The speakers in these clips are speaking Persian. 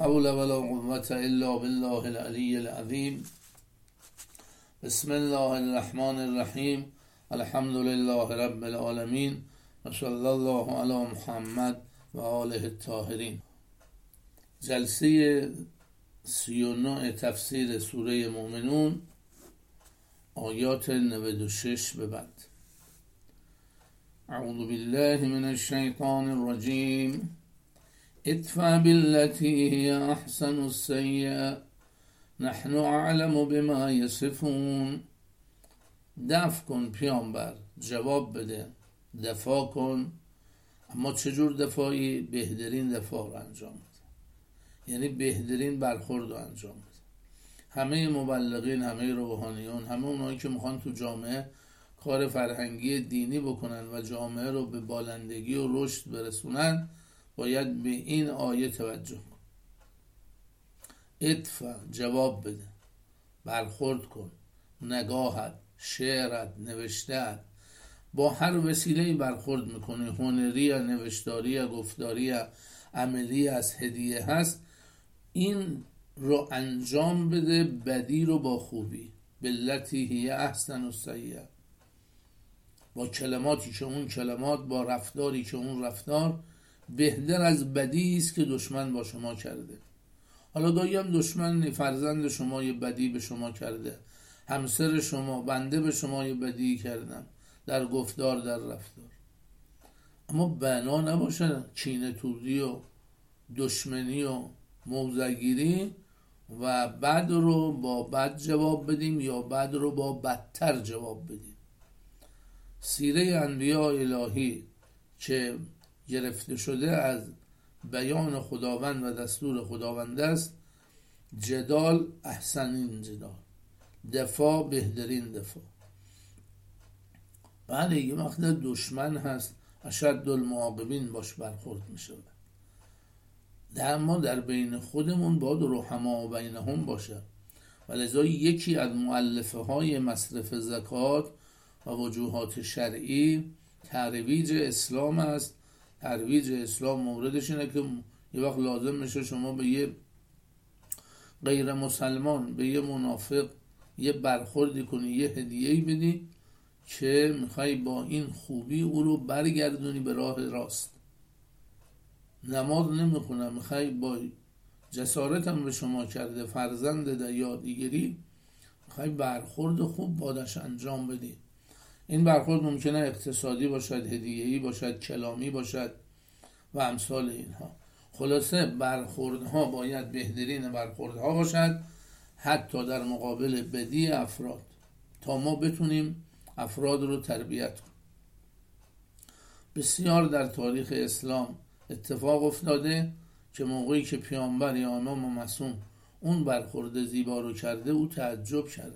حول ولا قوة الا بالله العلی العظیم. بسم الله الرحمن الرحیم. الحمد لله رب العالمین و صلی الله علی محمد و آله الطاهرین. جلسه 39 تفسیر سوره مومنون، آیات 96 به بعد. اعوذ بالله من الشیطان الرجیم. ادفع بالتي هي احسن السیئة نحن اعلم بما یصفون. دفع کن پیامبر، جواب بده، دفاع کن. اما چجور دفاعی؟ بهترین دفاع رو انجام بده، یعنی بهترین برخورد رو انجام بده. همه مبلغین، همه روحانیون، همه اونایی که میخوان تو جامعه کار فرهنگی دینی بکنن و جامعه رو به بالندگی و رشد برسونن، باید به این آیه توجه کن. ادفع، جواب بده، برخورد کن. نگاهت، شعرت، نوشتهت، با هر وسیله‌ای برخورد میکنی، هنری یا نوشتاری یا گفتاری یا عملی از هدیه هست، این رو انجام بده. بدی رو با خوبی، بالتی هی احسن السیئة، با کلماتی که اون کلمات، با رفتاری که اون رفتار بهتر از بدی است که دشمن با شما کرده. حالا گاهی هم دشمن فرزند شما یه بدی به شما کرده، همسر شما، بنده به شما یه بدی کردم در گفتار، در رفتار، اما بنا نباشه کینه توزی و دشمنی و موضع‌گیری و بد رو با بد جواب بدیم یا بد رو با بدتر جواب بدیم. سیره انبیاء الهی که گرفته شده از بیان خداوند و دستور خداوند است، جدال احسنین جدال، دفاع بهترین دفاع. بله، یه وقت دشمن هست، اشد المعاقبین باش برخورد می شود. ما در بین خودمون باید رحما بینهم باشه و لذا یکی از مؤلفه های مصرف زکات و وجوهات شرعی ترویج اسلام است. ترویج اسلام موردش اینه که یه وقت لازم میشه شما به یه غیر مسلمان، به یه منافق یه برخوردی کنی، یه هدیه‌ای بدی که میخوای با این خوبی او رو برگردونی به راه راست. نماز نمیخونه، میخوای با جسارتم به شما کرده فرزند در یا دیگری، میخوای برخورد خوب بادش انجام بدی. این برخورد ممکنه اقتصادی باشد، هدیه‌ای باشد، کلامی باشد و امثال اینها. خلاصه برخوردها باید بهترین برخوردها باشد، حتی در مقابل بدی افراد، تا ما بتونیم افراد رو تربیت کنیم. بسیار در تاریخ اسلام اتفاق افتاده که موقعی که پیامبر یا امام معصوم اون برخورد زیبا رو کرده، او تعجب کرده،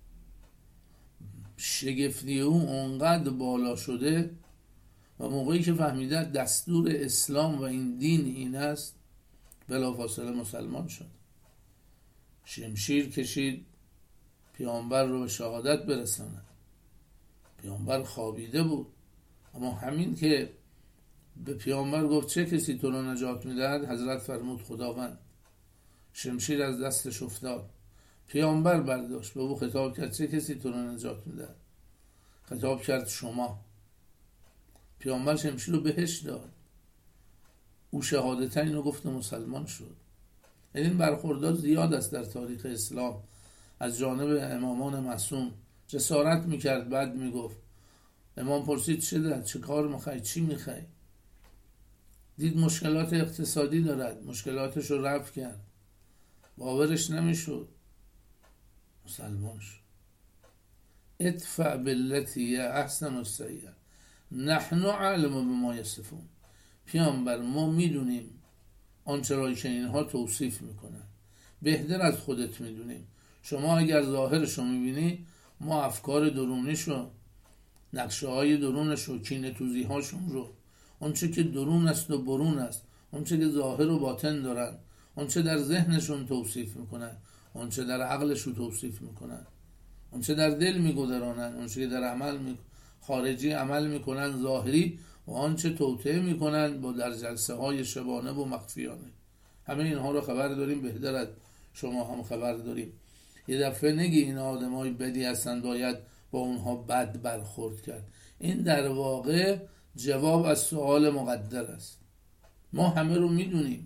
شگفتی او اونقدر بالا شده و موقعی که فهمیده دستور اسلام و این دین این است، بلافاصله مسلمان شد. شمشیر کشید پیامبر رو به شهادت برساند. پیامبر خوابیده بود، اما همین که به پیامبر گفت چه کسی تو رو نجات میدهد، حضرت فرمود خداوند. شمشیر از دستش افتاد، پیامبر برداشت، به او خطاب کرد چه کسی تو رو نجات میدهد؟ خطاب کرد شما. پیامبر شمشیر رو بهش داد، او شهادتین رو گفت، مسلمان شد. این برخوردات زیاد است در تاریخ اسلام از جانب امامان معصوم. جسارت میکرد، بعد میگفت. امام پرسید چه کار میخوای، چی میخوای؟ دید مشکلات اقتصادی دارد، مشکلاتش رو رفع کرد، باورش نمیشد، مسلمان شد. ادفع بالتی احسن السیئة نحن اعلم بما یصفون. پیامبر، ما میدونیم آنچه را که اینها توصیف میکنن، بهتر از خودت میدونیم. شما اگر ظاهرشو میبینی، ما افکار درونیشو، نقشه های درونشو، کینه توزی هاشون رو، آنچه که درون است و برون است، آنچه که ظاهر و باطن دارن، آنچه در ذهنشون توصیف میکنن، آنچه در عقلشون توصیف میکنن، آنچه در دل میگذرانن، آنچه که در عمل خارجی عمل میکنن ظاهری، و آنچه توطئه میکنن با در جلسه های شبانه و مخفیانه. همه اینها رو خبر داریم، بهتر از شما هم خبر داریم. یه دفعه نگی این آدمای بدی هستن باید با اونها بد برخورد کرد. این در واقع جواب از سوال مقدر است. ما همه رو میدونیم،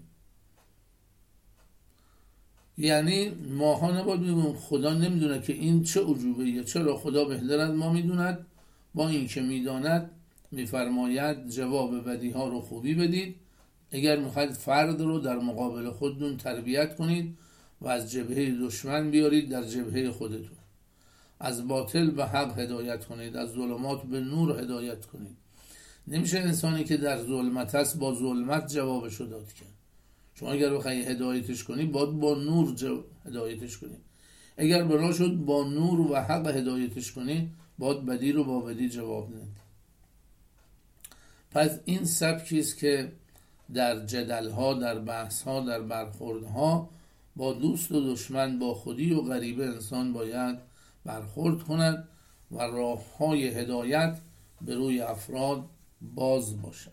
یعنی ماها نباید میگیم خدا نمیدونه که این چه عجوبه‌ایه. چرا؟ خدا بهتر از ما میدوند. با این که میداند میفرماید جواب بدی ها رو خوبی بدید. اگر میخواید فرد رو در مقابل خودتون تربیت کنید و از جبهه دشمن بیارید در جبهه خودتون، از باطل به حق هدایت کنید، از ظلمات به نور هدایت کنید. نمیشه انسانی که در ظلمت است با ظلمت جوابشو داد که. شما اگر بخوای هدایتش کنی باید با نور هدایتش کنی. اگر بنا شد با نور و حق هدایتش کنی باید بدی رو با بدی جواب ندی. پس این سبکی است که در جدل‌ها، در بحث‌ها، در برخوردها با دوست و دشمن، با خودی و غریبه انسان باید برخورد کند و راه‌های هدایت به روی افراد باز باشد.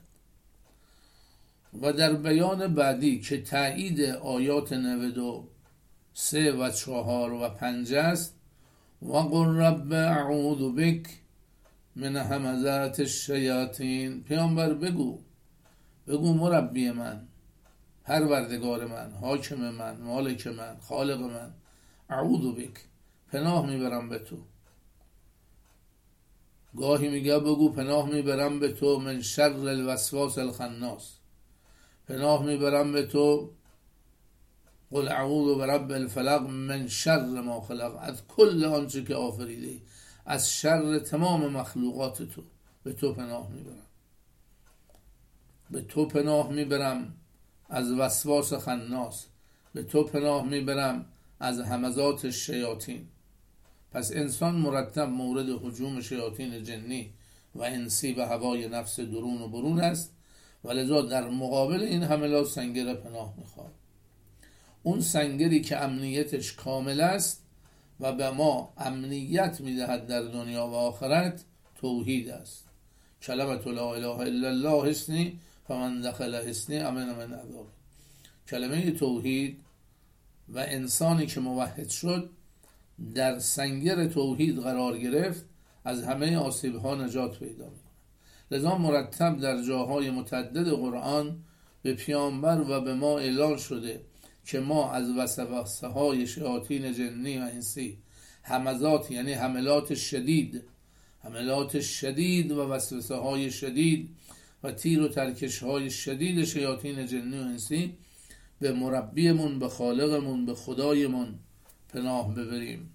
و در بیان بعدی که تایید آیات 93 و 4 و 5 است، و قل رب اعوذ بک من همزات الشیاطین، پیامبر بگو مربی من، پروردگار من، حاکم من، مالک من، خالق من، اعوذ بک، پناه میبرم به تو. گاهی میگه بگو پناه میبرم به تو من شر الوسواس الخناس، پناه میبرم به تو، قل اعوذ برب الفلق من شر ما خلق، از کل آنچه که آفریده، از شر تمام مخلوقات تو به تو پناه میبرم. به تو پناه میبرم از وسواس خناس، به تو پناه میبرم از همزات شیاطین. پس انسان مرتب مورد هجوم شیاطین جنی و انسی و هوای نفس درون و برون است و لذا در مقابل این حملات سنگر پناه میخواد. اون سنگری که امنیتش کامل است و به ما امنیت میدهد در دنیا و آخرت توحید است. کلمة لا اله الا الله حصنی فمن دخل حصنی امن من عذاب. کلمه توحید و انسانی که موحد شد در سنگر توحید قرار گرفت از همه آسیب‌ها نجات پیدا می‌کند. لذا مرتب در جاهای متعدد قرآن به پیامبر و به ما اعلان شده که ما از وسوسه‌های شیاطین جنی و انسی، همزات یعنی حملات شدید و وسوسه‌های شدید و تیر و ترکش‌های شدید شیاطین جنی و انسی، به مربیمون، به خالقمون، به خدایمون پناه ببریم.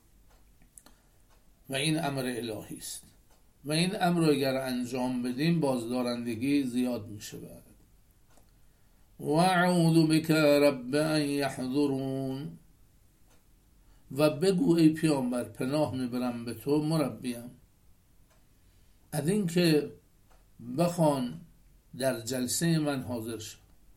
و این امر الهی است و این امر اگر انجام بدیم بازدارندگی زیاد میشه. بعد و اعوذ بک رب ان یحضرون، و بگو ای پیامبر پناه میبرم به تو مربیم از این که بخوان در جلسه من حاضر شد.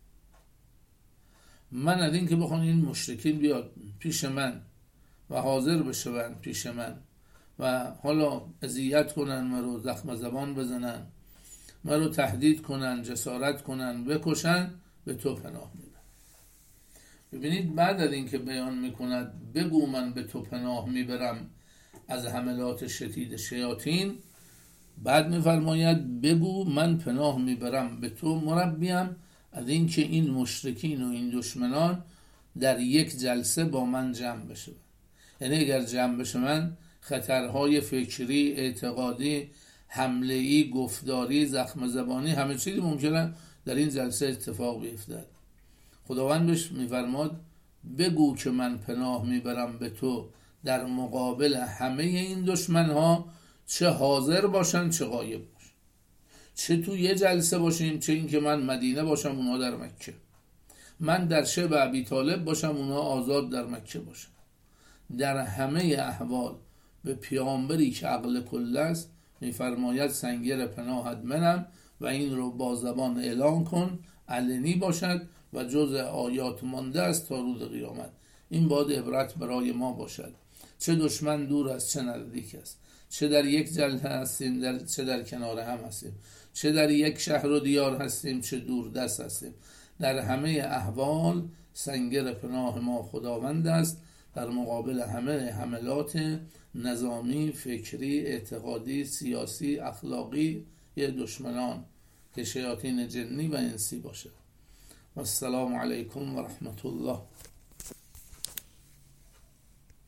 من از این که بخوان این مشرکین بیاد پیش من و حاضر بشون پیش من و حالا اذیت کنن، مرا زخم زبان بزنن، مرا تهدید کنن، جسارت کنن، بکشن، به تو پناه میبرم. ببینید بعد از این که بیان میکند بگو من به تو پناه میبرم از حملات شدید شیاطین، بعد میفرماید بگو من پناه میبرم به تو مربیم از این که این مشرکین و این دشمنان در یک جلسه با من جمع بشه. یعنی اگر جمع بشه من خطرهای فکری، اعتقادی، حمله‌ای، گفتاری، زخم زبانی، همه چیزی ممکنه در این جلسه اتفاق بیفتد. خداوند بهش میفرماد بگو که من پناه میبرم به تو در مقابل همه این دشمنها، چه حاضر باشن چه غایب باشن، چه تو یه جلسه باشیم، چه این که من مدینه باشم اونها در مکه، من در شب ابی طالب باشم اونها آزاد در مکه باشن. در همه احوال به پیامبری که عقل کل است میفرماید سنگر پناهت منم و این رو با زبان اعلان کن، علنی باشد و جز آیات مانده است تا روز قیامت. این باید عبرت برای ما باشد. چه دشمن دور است چه نزدیک است، چه در یک جلسه هستیم چه در کنار هم هستیم، چه در یک شهر و دیار هستیم چه دور دست هستیم، در همه احوال سنگر پناه ما خداوند است در مقابل همه حملات نظامی، فکری، اعتقادی، سیاسی، اخلاقی دشمنان که شیاطین جنی و انسی باشه. و السلام علیکم و رحمت الله.